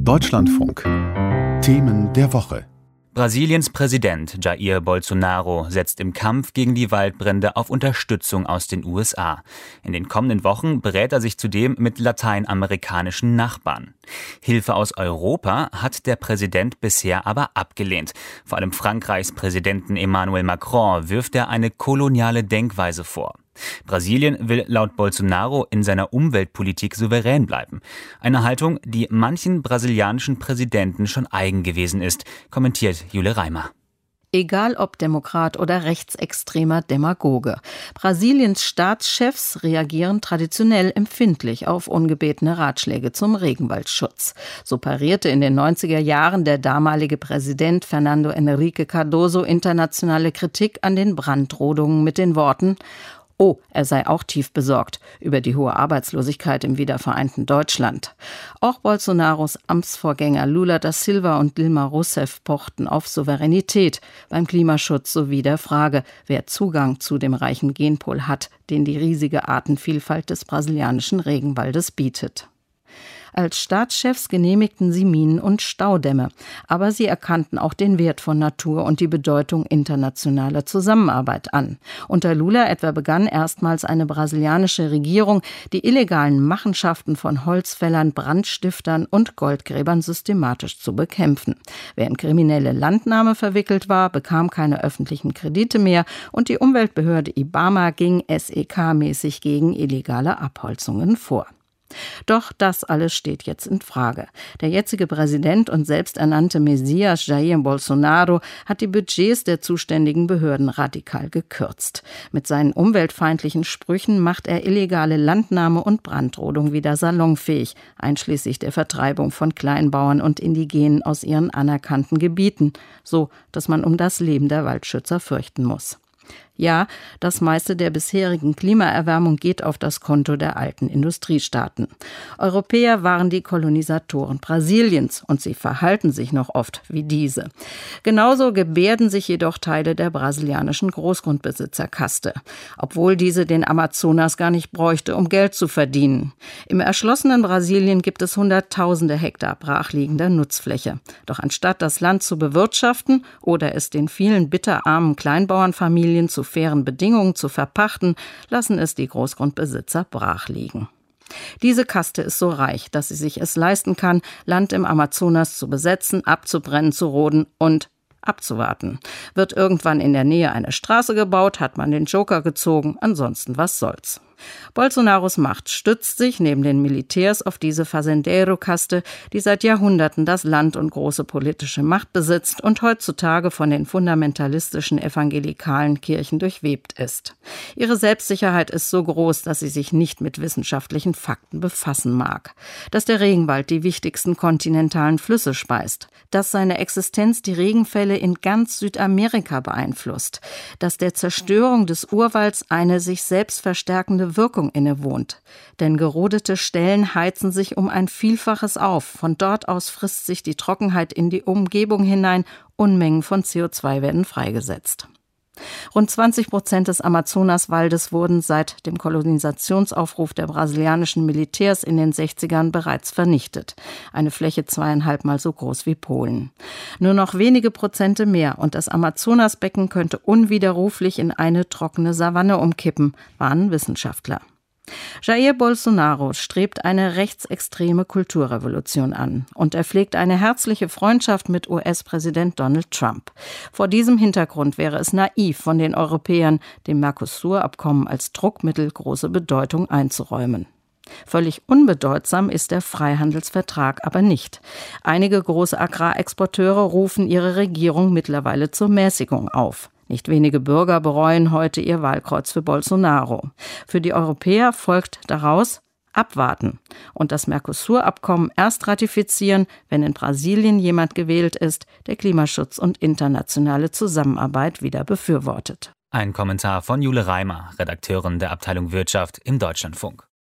Deutschlandfunk. Themen der Woche. Brasiliens Präsident Jair Bolsonaro setzt im Kampf gegen die Waldbrände auf Unterstützung aus den USA. In den kommenden Wochen berät er sich zudem mit lateinamerikanischen Nachbarn. Hilfe aus Europa hat der Präsident bisher aber abgelehnt. Vor allem Frankreichs Präsidenten Emmanuel Macron wirft er eine koloniale Denkweise vor. Brasilien will laut Bolsonaro in seiner Umweltpolitik souverän bleiben. Eine Haltung, die manchen brasilianischen Präsidenten schon eigen gewesen ist, kommentiert Jule Reimer. Egal ob Demokrat oder rechtsextremer Demagoge. Brasiliens Staatschefs reagieren traditionell empfindlich auf ungebetene Ratschläge zum Regenwaldschutz. So parierte in den 90er Jahren der damalige Präsident Fernando Henrique Cardoso internationale Kritik an den Brandrodungen mit den Worten: Oh, er sei auch tief besorgt über die hohe Arbeitslosigkeit im wiedervereinten Deutschland. Auch Bolsonaros Amtsvorgänger Lula da Silva und Dilma Rousseff pochten auf Souveränität beim Klimaschutz sowie der Frage, wer Zugang zu dem reichen Genpool hat, den die riesige Artenvielfalt des brasilianischen Regenwaldes bietet. Als Staatschefs genehmigten sie Minen und Staudämme, aber sie erkannten auch den Wert von Natur und die Bedeutung internationaler Zusammenarbeit an. Unter Lula etwa begann erstmals eine brasilianische Regierung, die illegalen Machenschaften von Holzfällern, Brandstiftern und Goldgräbern systematisch zu bekämpfen. Wer in kriminelle Landnahme verwickelt war, bekam keine öffentlichen Kredite mehr und die Umweltbehörde IBAMA ging SEK-mäßig gegen illegale Abholzungen vor. Doch das alles steht jetzt in Frage. Der jetzige Präsident und selbsternannte Messias Jair Bolsonaro hat die Budgets der zuständigen Behörden radikal gekürzt. Mit seinen umweltfeindlichen Sprüchen macht er illegale Landnahme und Brandrodung wieder salonfähig, einschließlich der Vertreibung von Kleinbauern und Indigenen aus ihren anerkannten Gebieten, so dass man um das Leben der Waldschützer fürchten muss. Ja, das meiste der bisherigen Klimaerwärmung geht auf das Konto der alten Industriestaaten. Europäer waren die Kolonisatoren Brasiliens und sie verhalten sich noch oft wie diese. Genauso gebärden sich jedoch Teile der brasilianischen Großgrundbesitzerkaste, obwohl diese den Amazonas gar nicht bräuchte, um Geld zu verdienen. Im erschlossenen Brasilien gibt es hunderttausende Hektar brachliegender Nutzfläche. Doch anstatt das Land zu bewirtschaften oder es den vielen bitterarmen Kleinbauernfamilien zu fairen Bedingungen zu verpachten, lassen es die Großgrundbesitzer brach liegen. Diese Kaste ist so reich, dass sie sich es leisten kann, Land im Amazonas zu besetzen, abzubrennen, zu roden und abzuwarten. Wird irgendwann in der Nähe eine Straße gebaut, hat man den Joker gezogen, ansonsten was soll's. Bolsonaros Macht stützt sich neben den Militärs auf diese Fazendeiro-Kaste, die seit Jahrhunderten das Land und große politische Macht besitzt und heutzutage von den fundamentalistischen evangelikalen Kirchen durchwebt ist. Ihre Selbstsicherheit ist so groß, dass sie sich nicht mit wissenschaftlichen Fakten befassen mag. Dass der Regenwald die wichtigsten kontinentalen Flüsse speist, dass seine Existenz die Regenfälle in ganz Südamerika beeinflusst, dass der Zerstörung des Urwalds eine sich selbst verstärkende Wirkung innewohnt. Denn gerodete Stellen heizen sich um ein Vielfaches auf. Von dort aus frisst sich die Trockenheit in die Umgebung hinein. Unmengen von CO2 werden freigesetzt. Rund 20% des Amazonaswaldes wurden seit dem Kolonisationsaufruf der brasilianischen Militärs in den 60ern bereits vernichtet. Eine Fläche 2,5-mal so groß wie Polen. Nur noch wenige Prozente mehr und das Amazonasbecken könnte unwiderruflich in eine trockene Savanne umkippen, warnen Wissenschaftler. Jair Bolsonaro strebt eine rechtsextreme Kulturrevolution an und er pflegt eine herzliche Freundschaft mit US-Präsident Donald Trump. Vor diesem Hintergrund wäre es naiv von den Europäern, dem Mercosur-Abkommen als Druckmittel große Bedeutung einzuräumen. Völlig unbedeutsam ist der Freihandelsvertrag aber nicht. Einige große Agrarexporteure rufen ihre Regierung mittlerweile zur Mäßigung auf. Nicht wenige Bürger bereuen heute ihr Wahlkreuz für Bolsonaro. Für die Europäer folgt daraus abwarten und das Mercosur-Abkommen erst ratifizieren, wenn in Brasilien jemand gewählt ist, der Klimaschutz und internationale Zusammenarbeit wieder befürwortet. Ein Kommentar von Jule Reimer, Redakteurin der Abteilung Wirtschaft im Deutschlandfunk.